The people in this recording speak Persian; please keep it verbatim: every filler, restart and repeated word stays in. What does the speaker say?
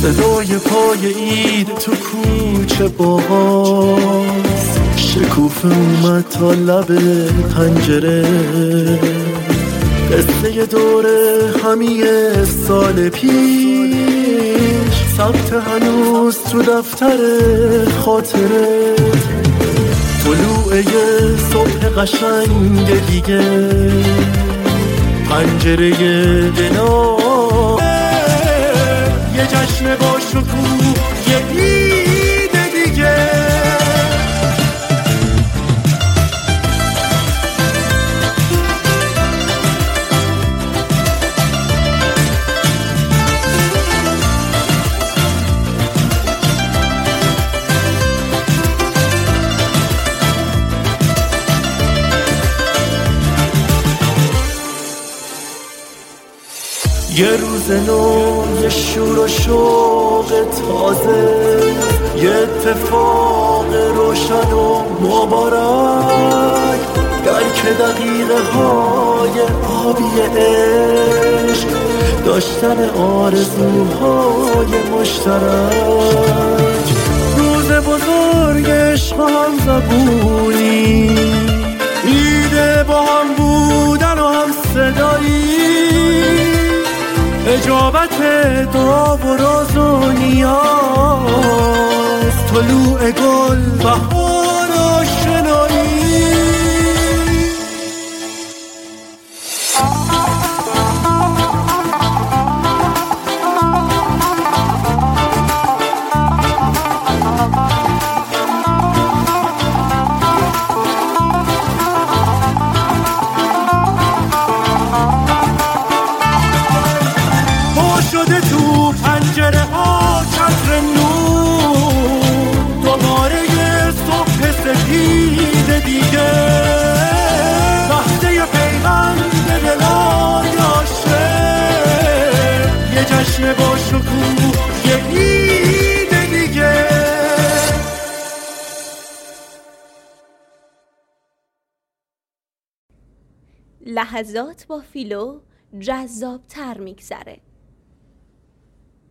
صدای پای اید تو کوچه باز، شکوفه اومد تا لب پنجره. قصه دوره همی سال پیش، ثبت هنوز تو دفتر خاطره. طلوع یه صبح قشنگ دیگه، پنجره دلا یه جشن با شکوه، یه عید دیگه. یه روز نو، یه شور و شوق تازه، یه اتفاق روشن و مبارک در که دقیقه های آبی عشق، داشتن آرزوهای مشترک. روز بزرگ عشق و هم زبونی، ایده با هم بودن و هم صدایی، اجابت دعا و راز و نیاز، طلوع گل، بهار و آشنایی. شده تو پنجره ها چتر نور، دوباره یه صبح سپید دیگه، وقته پیوند دلای عاشق، یه جشن با شکوه، یه عید دیگه. لحظات با فیلو جذاب تر میگذره.